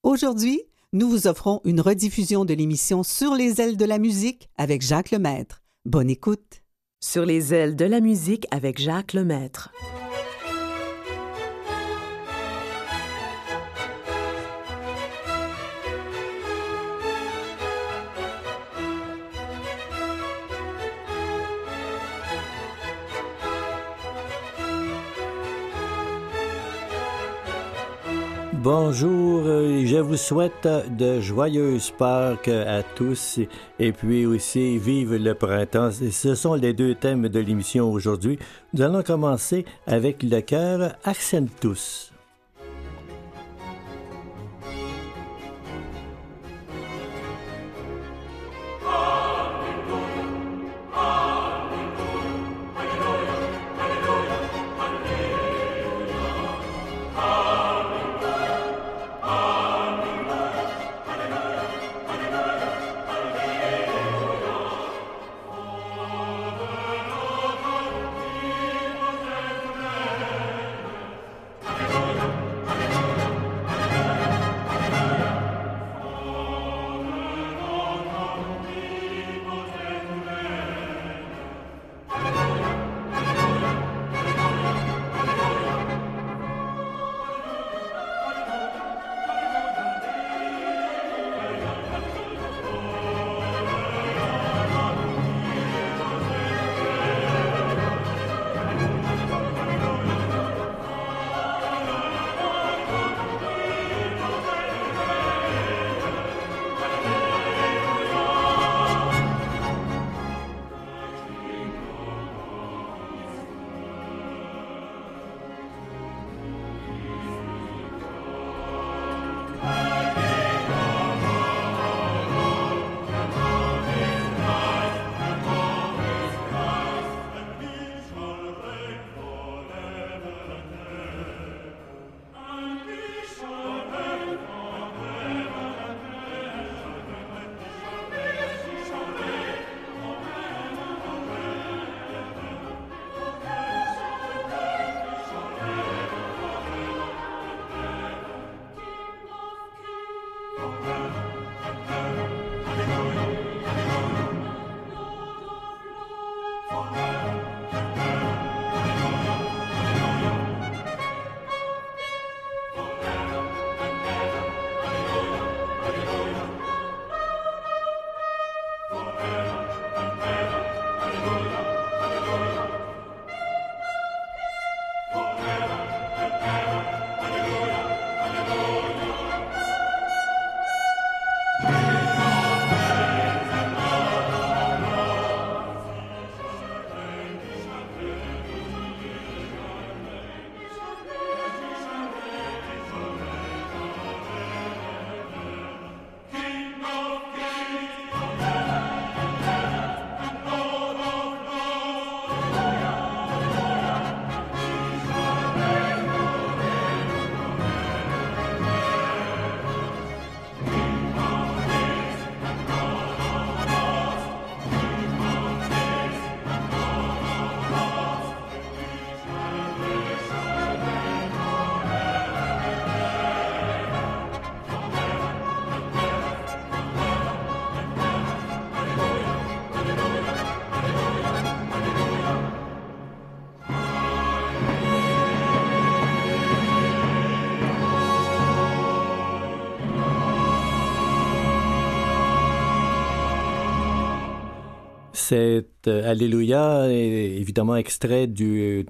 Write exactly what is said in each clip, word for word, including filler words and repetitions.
Aujourd'hui, nous vous offrons une rediffusion de l'émission Sur les ailes de la musique avec Jacques Lemaître. Bonne écoute. Sur les ailes de la musique avec Jacques Lemaître. Bonjour, je vous souhaite de joyeuses Pâques à tous et puis aussi vive le printemps. Ce sont les deux thèmes de l'émission aujourd'hui. Nous allons commencer avec le chœur Accentus. C'est euh, Alléluia, est évidemment extrait du,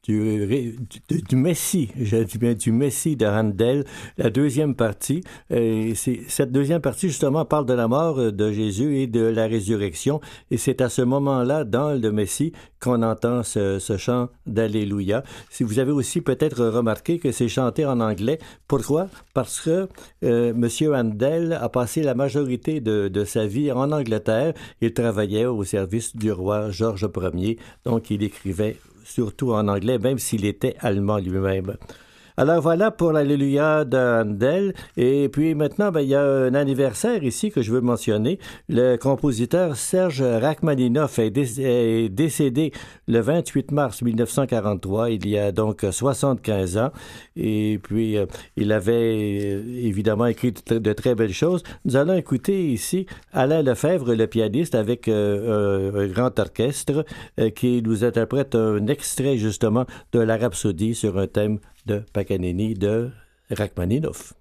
du, du, du Messie, je dis bien du Messie de Handel, la deuxième partie. Et c'est, cette deuxième partie, justement, parle de la mort de Jésus et de la résurrection. Et c'est à ce moment-là, dans le Messie, qu'on entend ce, ce chant d'Alléluia. Si vous avez aussi peut-être remarqué que c'est chanté en anglais. Pourquoi? Parce que euh, M. Handel a passé la majorité de, de sa vie en Angleterre. Il travaillait au service du roi Georges Ier, donc il écrivait surtout en anglais, même s'il était allemand lui-même. Alors voilà pour l'Alléluia de Handel. Et puis maintenant, ben, il y a un anniversaire ici que je veux mentionner. Le compositeur Serge Rachmaninoff est, dé- est décédé le vingt-huit mars mille neuf cent quarante-trois, il y a donc soixante-quinze ans. Et puis, euh, il avait euh, évidemment écrit de, tr- de très belles choses. Nous allons écouter ici Alain Lefebvre, le pianiste, avec euh, un, un grand orchestre euh, qui nous interprète un extrait justement de la Rhapsodie sur un thème de Paganini de Rachmaninoff.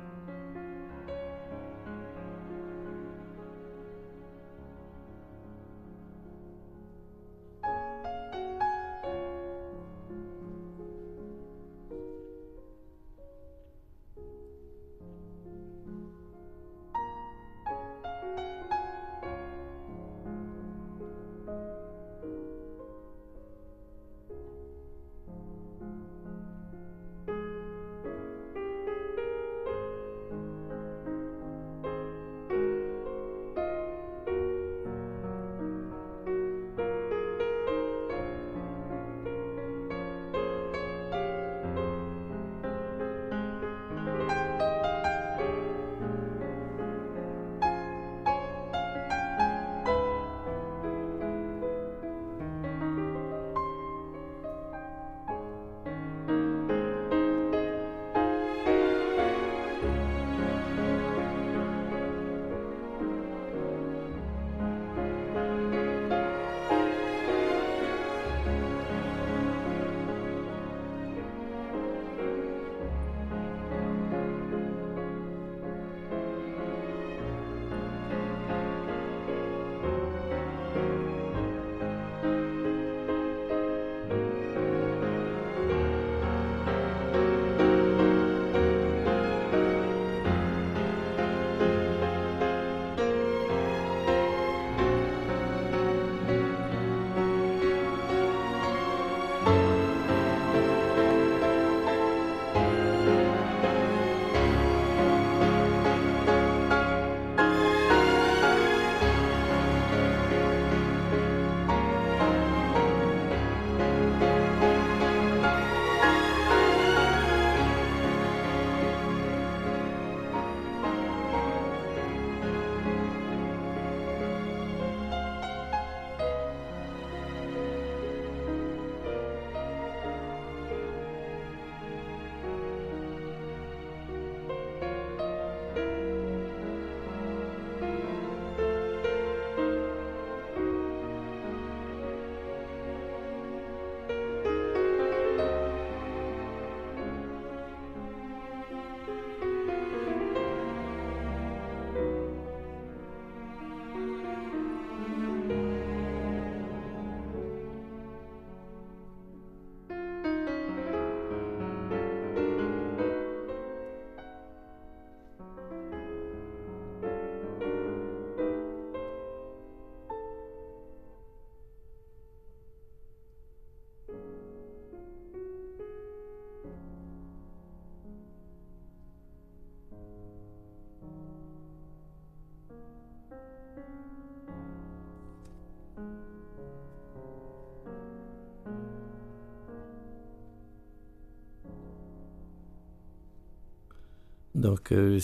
Donc, euh,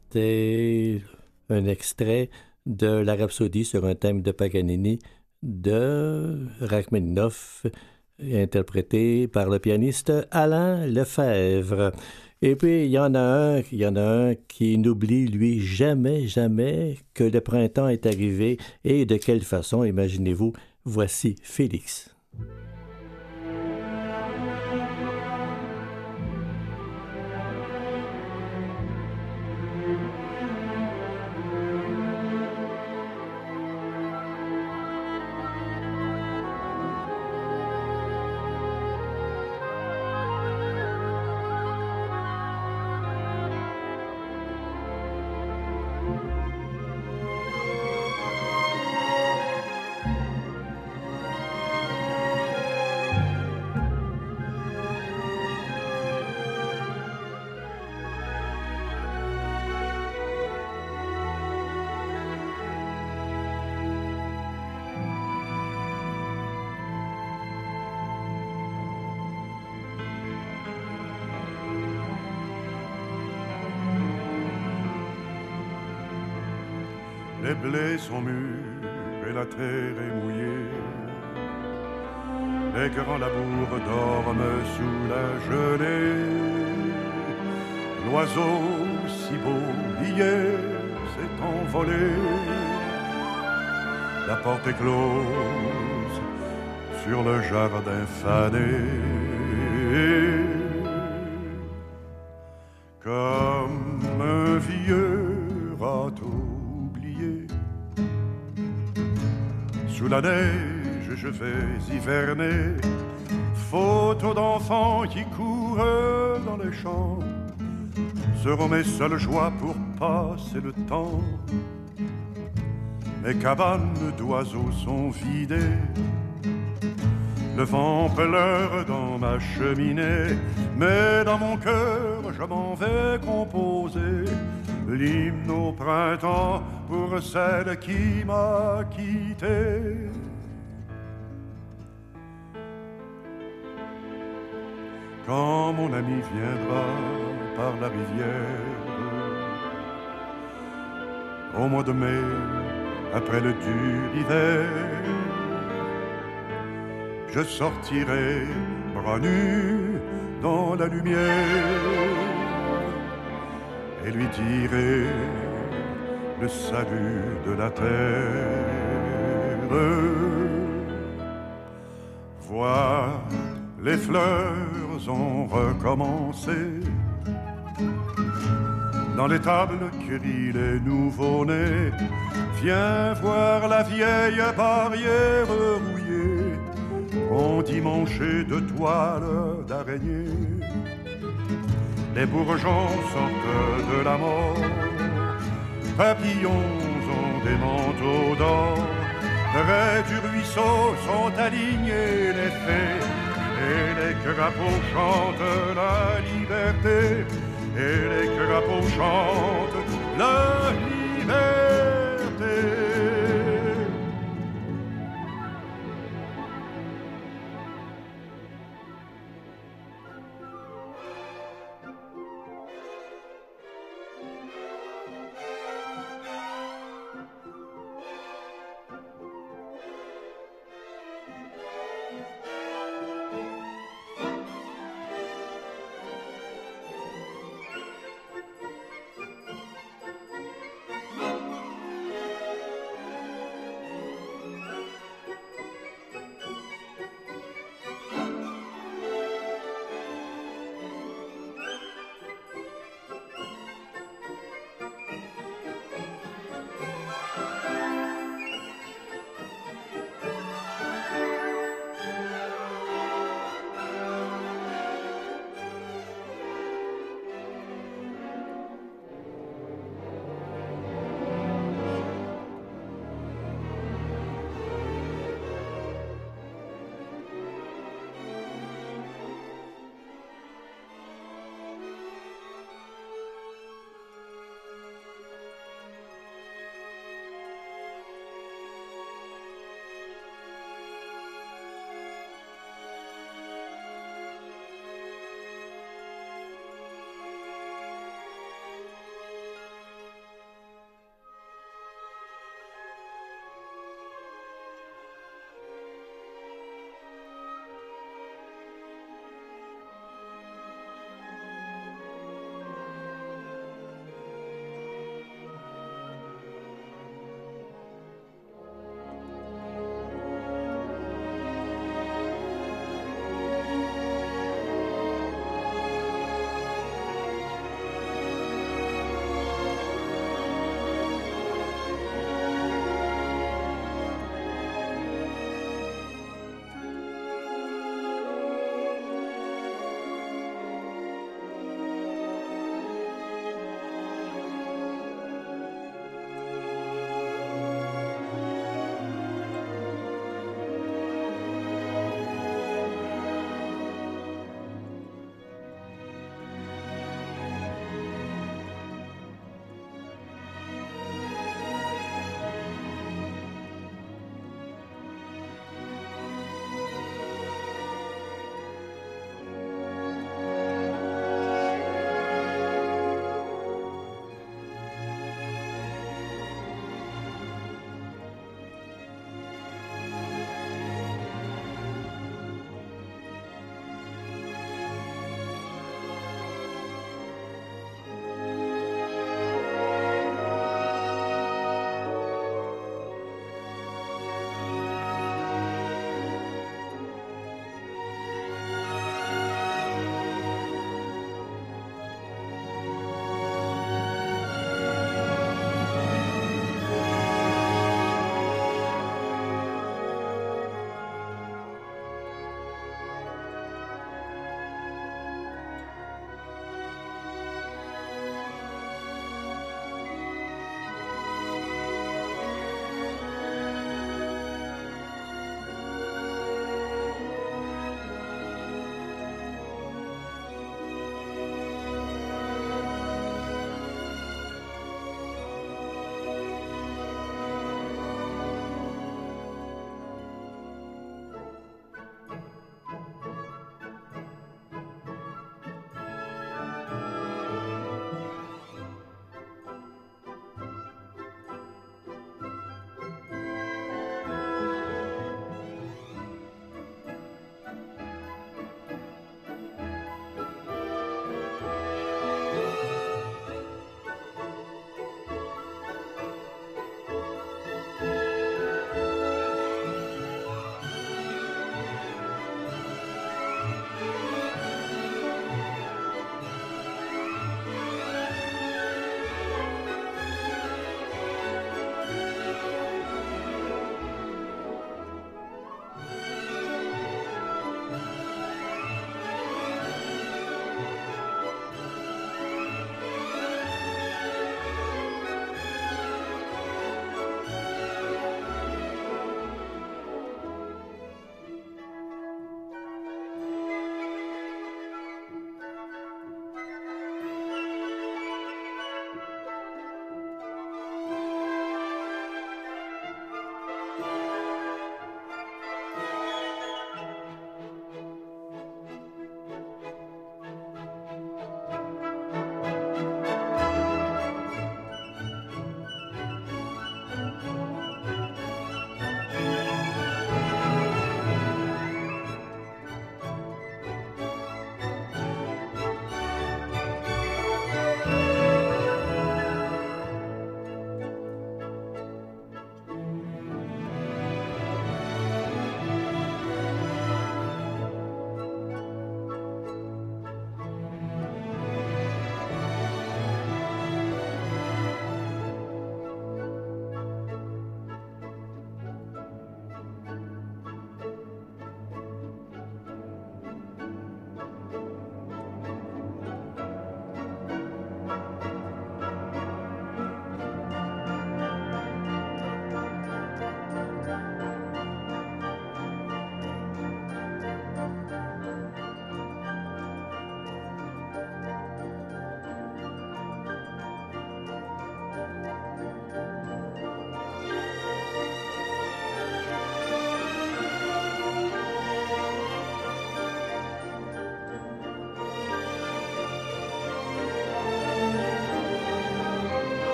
c'était un extrait de la Rhapsodie sur un thème de Paganini de Rachmaninoff, interprété par le pianiste Alain Lefebvre. Et puis, il y en a un, il y en a un qui n'oublie, lui, jamais, jamais que le printemps est arrivé. Et de quelle façon, imaginez-vous, voici Félix. Les blés sont mûrs et la terre est mouillée. Les grands labours dorment sous la gelée. L'oiseau si beau hier s'est envolé. La porte est close sur le jardin fané. Comme un vieux râteau oublié, sous la neige je vais hiverner. Photos d'enfants qui courent dans les champs seront mes seules joies pour passer le temps. Mes cabanes d'oiseaux sont vidées. Le vent pleure dans ma cheminée, mais dans mon cœur je m'en vais composer l'hymne au printemps pour celle qui m'a quitté. Quand mon ami viendra par la rivière, au mois de mai, après le dur hiver, je sortirai bras nus dans la lumière et lui dirai le salut de la terre. Vois, les fleurs ont recommencé. Dans les tables crient les nouveaux-nés. Viens voir la vieille barrière rouillée, endimanchée de toiles d'araignée. Les bourgeons sortent de la mort, papillons ont des manteaux d'or. Près du ruisseau sont alignés les fées, et les crapauds chantent la liberté. Et les crapauds chantent la liberté.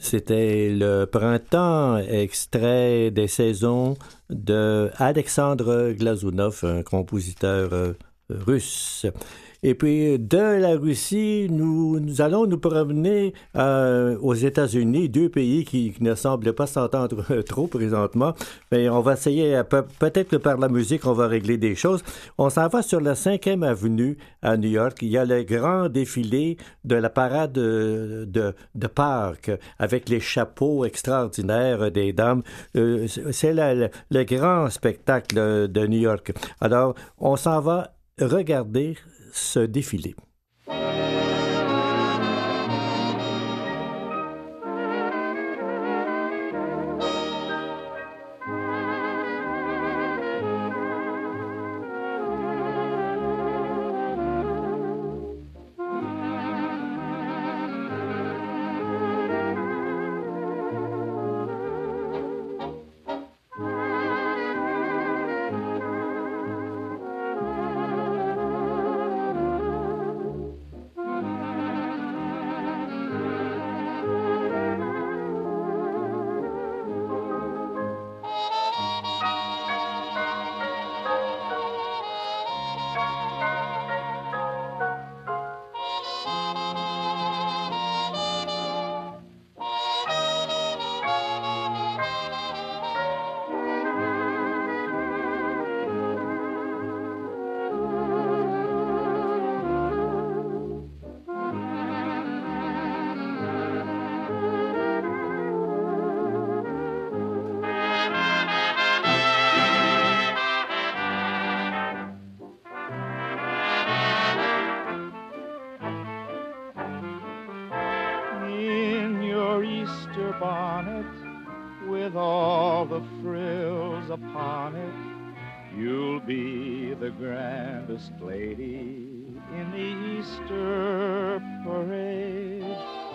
C'était le printemps, extrait des saisons de Alexandre Glazunov, un compositeur euh, russe. Et puis, de la Russie, nous, nous allons nous promener euh, aux États-Unis, deux pays qui, qui ne semblent pas s'entendre trop présentement. Mais on va essayer, peut, peut-être que par la musique, on va régler des choses. On s'en va sur la cinquième avenue à New York. Il y a le grand défilé de la parade de, de, de Pâques avec les chapeaux extraordinaires des dames. Euh, c'est la, le, le grand spectacle de New York. Alors, on s'en va regarder ce défilé. bonnet with all the frills upon it. You'll be the grandest lady in the Easter parade.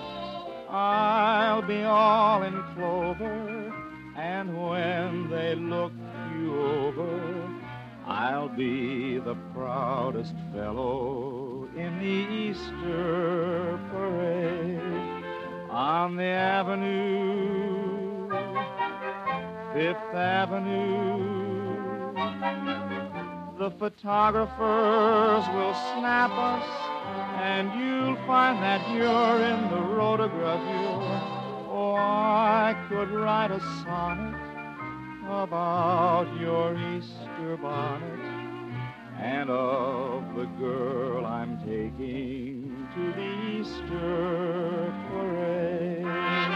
I'll be all in clover, and when they look you over, I'll be the proudest fellow in the Easter parade. On the avenue, Fifth Avenue, the photographers will snap us, and you'll find that you're in the rotogravure. Oh, I could write a sonnet about your Easter bonnet and of the girl I'm taking to the Easter parade.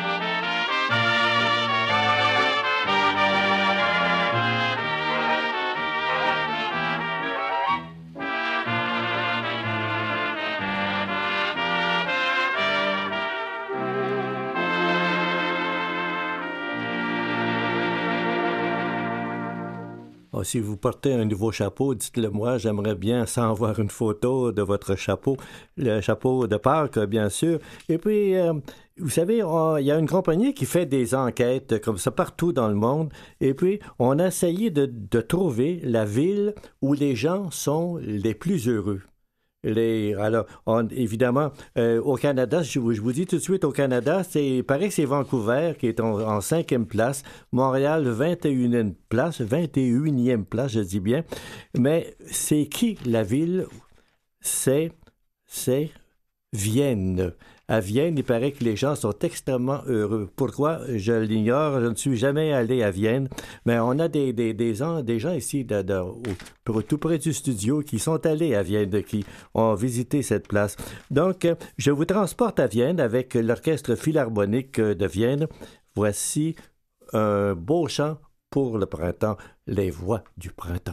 Oh, si vous portez un nouveau chapeau, dites-le moi, j'aimerais bien sans voir une photo de votre chapeau, le chapeau de Pâques, bien sûr. Et puis, euh, vous savez, on, il y a une compagnie qui fait des enquêtes comme ça partout dans le monde. Et puis, on a essayé de, de trouver la ville où les gens sont les plus heureux. Les, alors, on, évidemment, euh, au Canada, je vous, je vous dis tout de suite, au Canada, c'est, il paraît que c'est Vancouver qui est en, en cinquième place, Montréal, vingt et unième place, vingt et unième place, je dis bien. Mais c'est qui la ville? C'est, c'est Vienne. À Vienne, il paraît que les gens sont extrêmement heureux. Pourquoi? Je l'ignore. Je ne suis jamais allé à Vienne. Mais on a des, des, des, gens, des gens ici, de, de, au, tout près du studio, qui sont allés à Vienne, qui ont visité cette place. Donc, je vous transporte à Vienne avec l'Orchestre Philharmonique de Vienne. Voici un beau chant pour le printemps, les voix du printemps.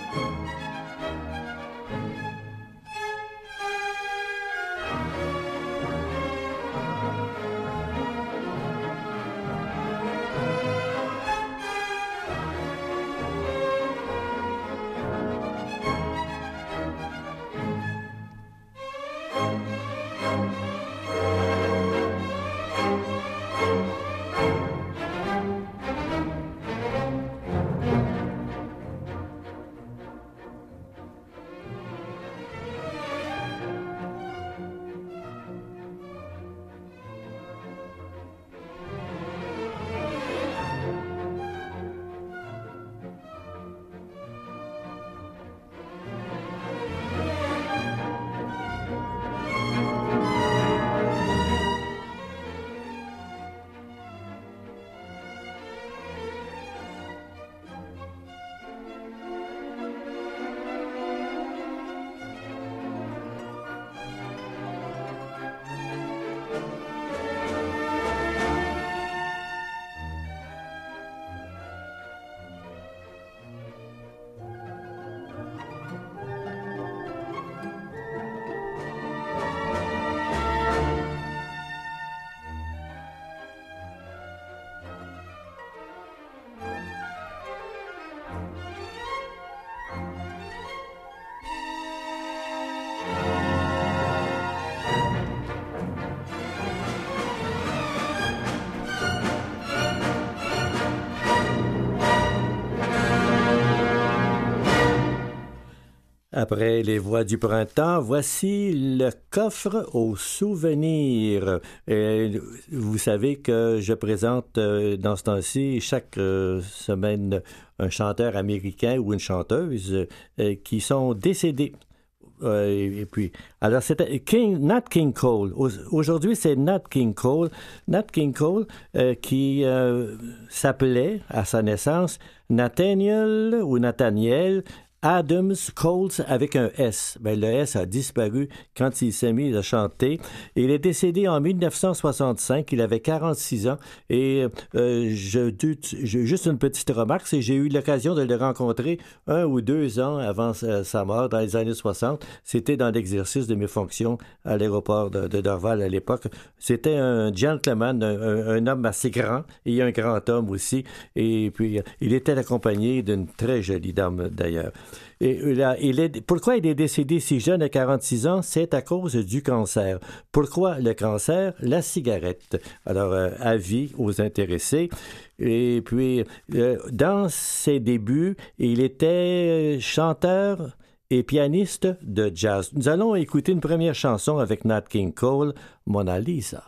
Après les voix du printemps, voici le coffre aux souvenirs. Et vous savez que je présente euh, dans ce temps-ci chaque euh, semaine un chanteur américain ou une chanteuse euh, qui sont décédés. Euh, et, et puis, alors c'était King, Nat King Cole. Aujourd'hui, c'est Nat King Cole. Nat King Cole euh, qui euh, s'appelait à sa naissance Nathaniel ou Nathaniel Adams Coles avec un S. Ben, le S a disparu quand il s'est mis à chanter. Il est décédé en dix-neuf cent soixante-cinq. Il avait quarante-six ans. Et euh, je, je, juste une petite remarque, c'est que j'ai eu l'occasion de le rencontrer un ou deux ans avant sa, sa mort, dans les années soixante. C'était dans l'exercice de mes fonctions à l'aéroport de, de Dorval à l'époque. C'était un gentleman, un, un homme assez grand et un grand homme aussi. Et puis, il était accompagné d'une très jolie dame d'ailleurs. Et là, il est, pourquoi il est décédé si jeune à quarante-six ans? C'est à cause du cancer. Pourquoi le cancer? La cigarette. Alors, euh, avis aux intéressés. Et puis, euh, dans ses débuts, il était chanteur et pianiste de jazz. Nous allons écouter une première chanson avec Nat King Cole, Mona Lisa.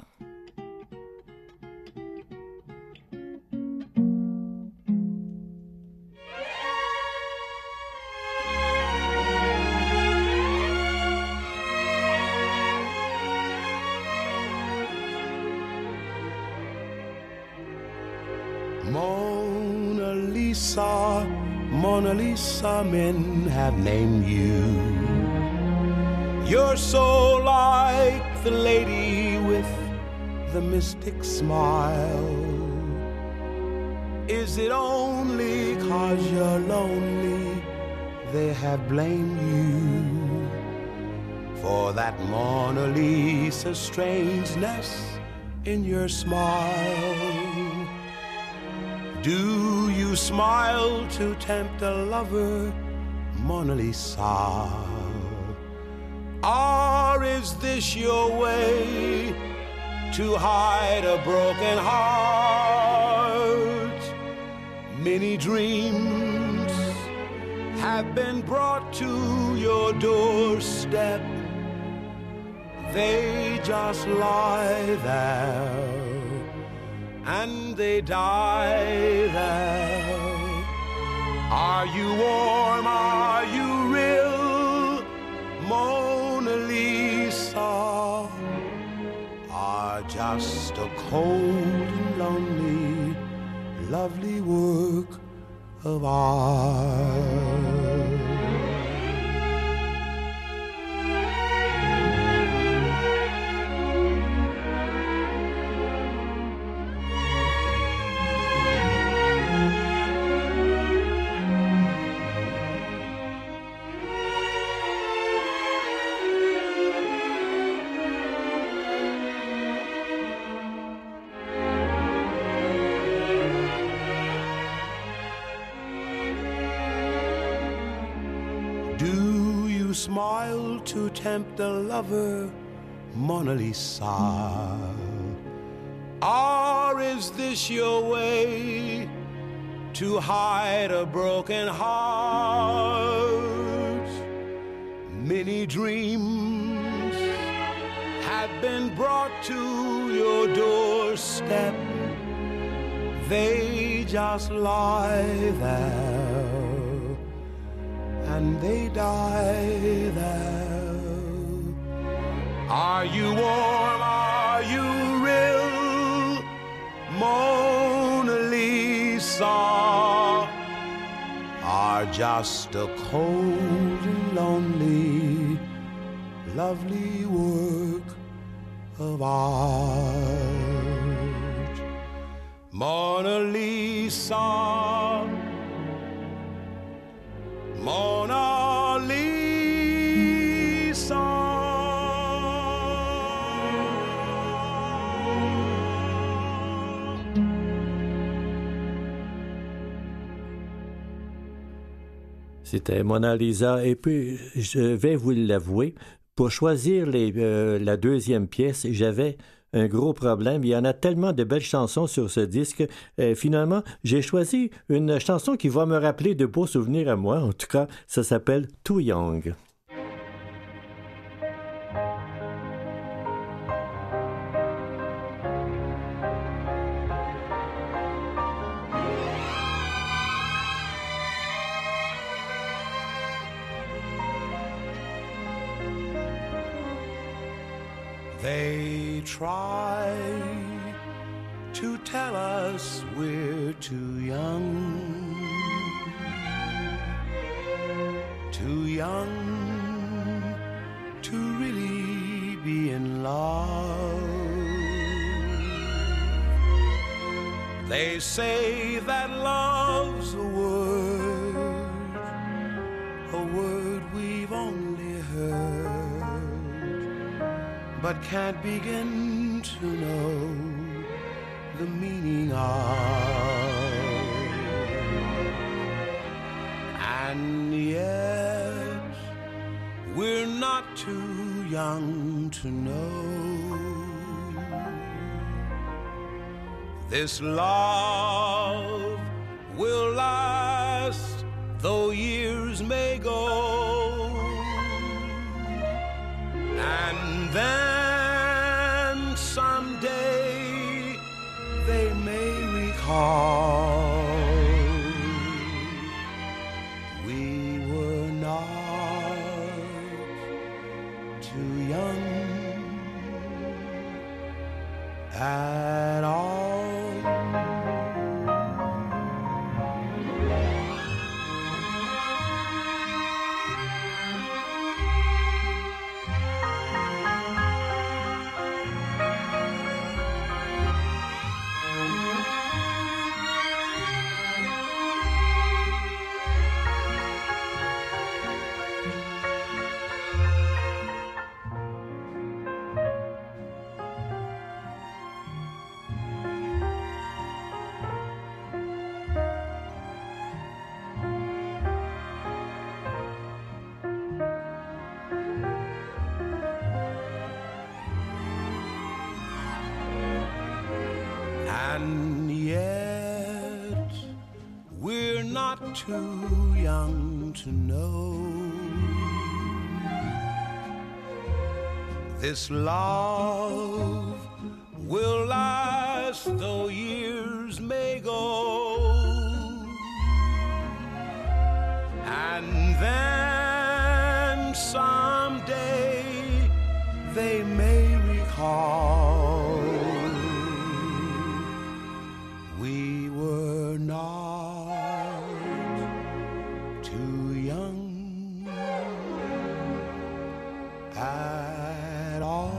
Mona Lisa, Mona Lisa, men have named you. You're so like the lady with the mystic smile. Is it only 'cause you're lonely they have blamed you for that Mona Lisa strangeness in your smile? Do you smile to tempt a lover, Mona Lisa? Or is this your way to hide a broken heart? Many dreams have been brought to your doorstep. They just lie there and they die there. Are you warm? Are you real, Mona Lisa? Or just a cold and lonely, lovely work of art? Do you smile to tempt the lover, Mona Lisa? Or is this your way to hide a broken heart? Many dreams have been brought to your doorstep. They just lie there and they die there. Are you warm? Are you real? Mona Lisa, are just a cold and lonely, lovely work of art. Mona Lisa, Mona Lisa. C'était Mona Lisa. Et puis, je vais vous l'avouer, pour choisir les, euh, la deuxième pièce, j'avais un gros problème. Il y en a tellement de belles chansons sur ce disque. Euh, finalement, j'ai choisi une chanson qui va me rappeler de beaux souvenirs à moi. En tout cas, ça s'appelle Too Young. They try to tell us we're too young, too young to really be in love. They say that love's a word, a word we've only heard, but can't begin to know the meaning of. And yet we're not too young to know this love will last though years may go. And then someday they may recall we were not too young at all. And yet we're not too young to know this love will last though years may go. And then someday they may recall we were not too young at all.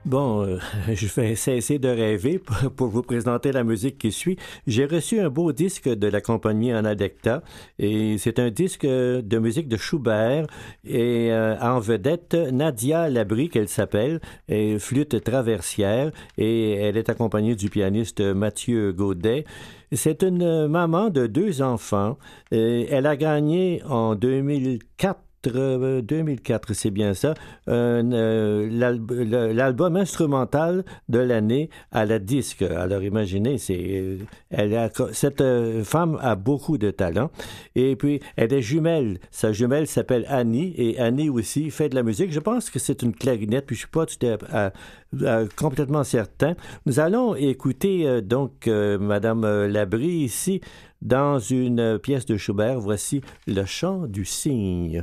Bon, euh, je vais cesser de rêver pour, pour vous présenter la musique qui suit. J'ai reçu un beau disque de la compagnie Anadecta et c'est un disque de musique de Schubert et euh, en vedette Nadia Labrie qu'elle s'appelle, et flûte traversière et elle est accompagnée du pianiste Mathieu Gaudet. C'est une maman de deux enfants et elle a gagné en deux mille quatre deux mille quatre, c'est bien ça, un, euh, l'alb- l'album instrumental de l'année à la disque. Alors imaginez, c'est, elle a, cette euh, femme a beaucoup de talent. Et puis, elle est jumelle. Sa jumelle s'appelle Annie, et Annie aussi fait de la musique. Je pense que c'est une clarinette, puis je suis pas tout à, à, à, complètement certain. Nous allons écouter euh, donc euh, Madame Labrie ici dans une pièce de Schubert. Voici Le chant du cygne.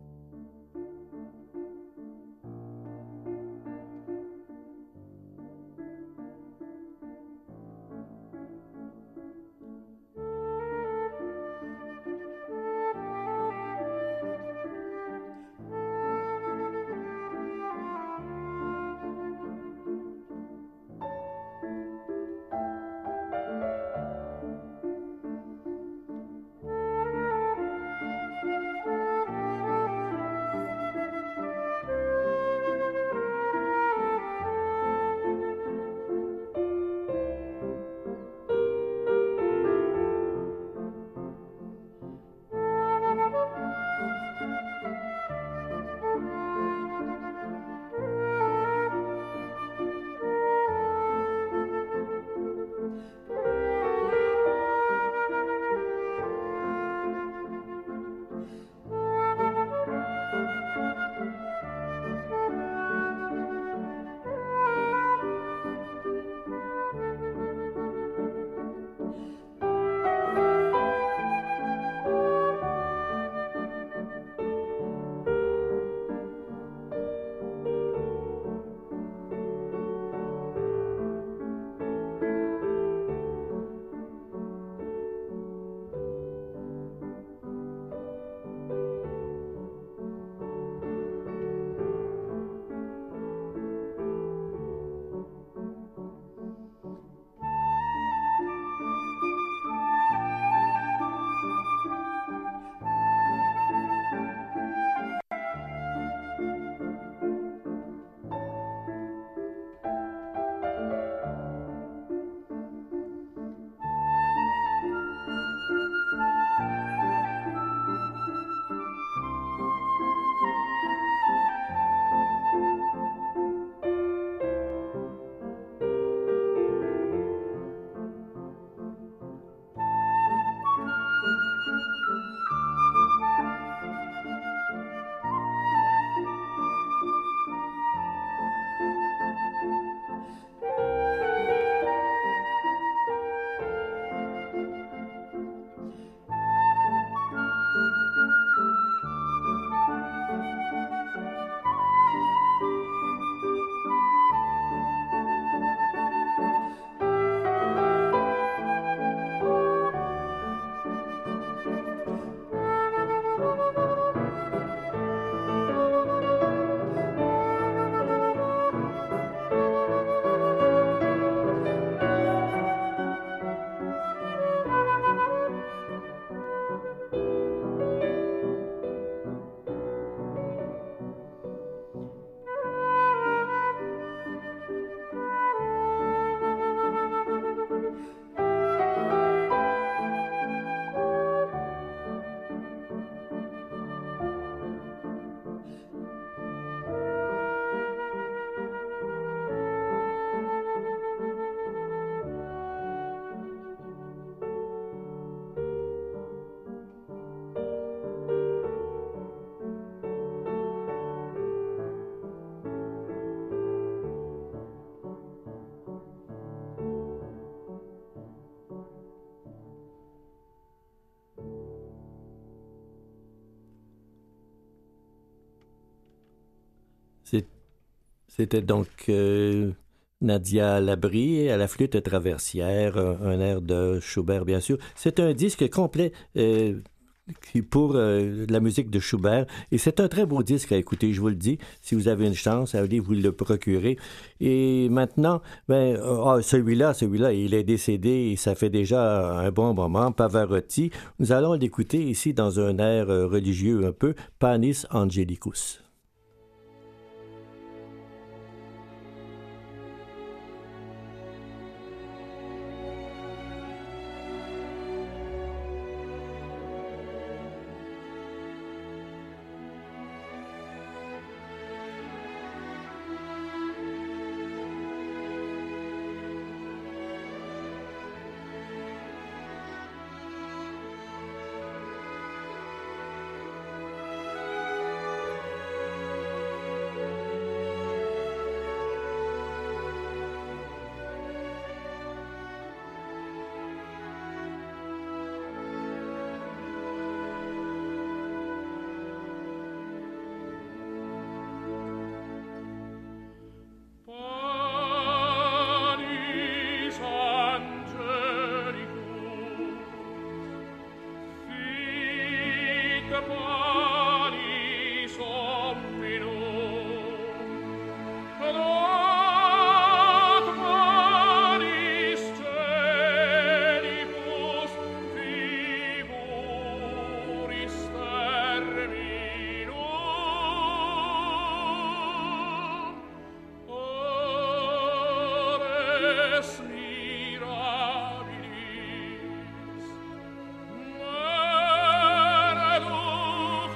C'était donc euh, Nadia Labrie à la flûte traversière, un, un air de Schubert, bien sûr. C'est un disque complet, euh, pour euh, la musique de Schubert. Et c'est un très beau disque à écouter, je vous le dis. Si vous avez une chance, allez vous le procurer. Et maintenant, ben, oh, celui-là, celui-là, il est décédé et ça fait déjà un bon moment. Pavarotti. Nous allons l'écouter ici dans un air religieux un peu, Panis Angelicus. Mirabilis,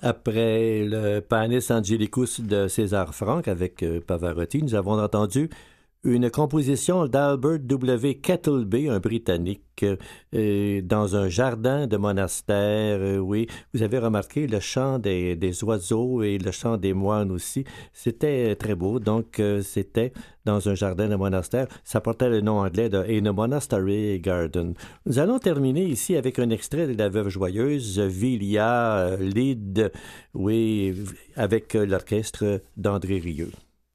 Après le Panis Angelicus de César Franck avec euh, Pavarotti, nous avons entendu une composition d'Albert W. Kettleby, un Britannique, euh, dans un jardin de monastère. Euh, oui, vous avez remarqué le chant des, des oiseaux et le chant des moines aussi. C'était très beau. Donc, euh, c'était dans un jardin de monastère. Ça portait le nom anglais de In a Monastery Garden. Nous allons terminer ici avec un extrait de La Veuve Joyeuse, Vilia, euh, lead, oui, avec euh, l'orchestre d'André Rieu.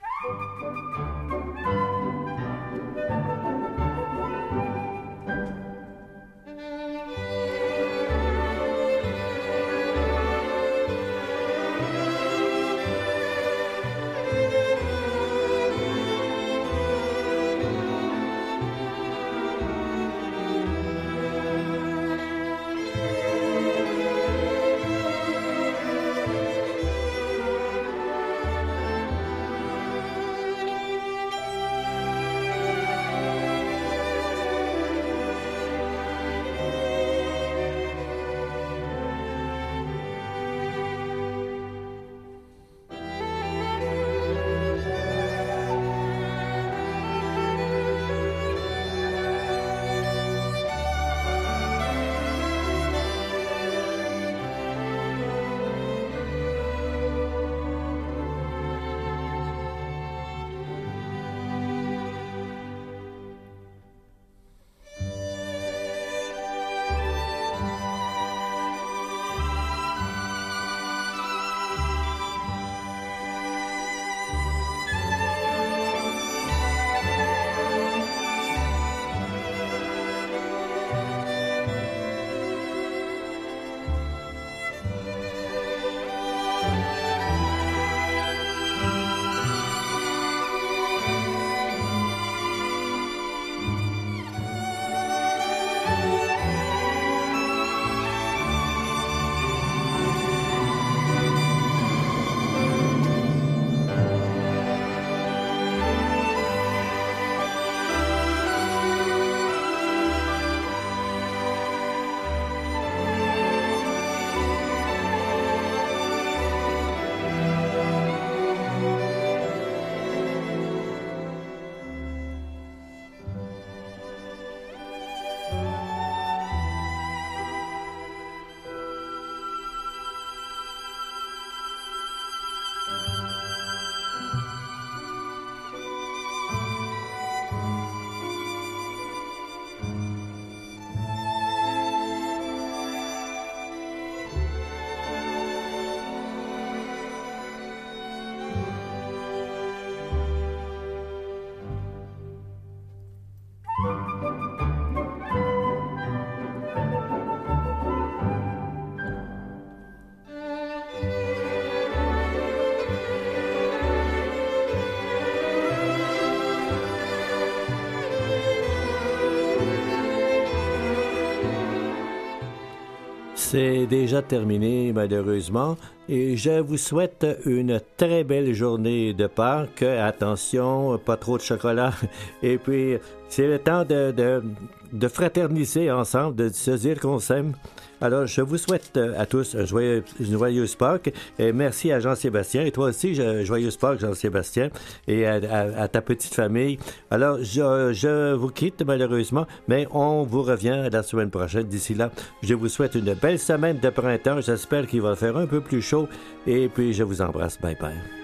C'est déjà terminé, malheureusement, et je vous souhaite une très belle journée de Pâques. Attention, pas trop de chocolat. Et puis, c'est le temps de, de, de fraterniser ensemble, de se dire qu'on s'aime. Alors, je vous souhaite à tous un joyeux, une joyeuse Pâques. Et merci à Jean-Sébastien. Et toi aussi, joyeuse Pâques, Jean-Sébastien. Et à, à, à ta petite famille. Alors, je, je vous quitte, malheureusement, mais on vous revient la semaine prochaine. D'ici là, je vous souhaite une belle semaine de printemps. J'espère qu'il va faire un peu plus chaud. Et puis, je vous embrasse. Bye bye.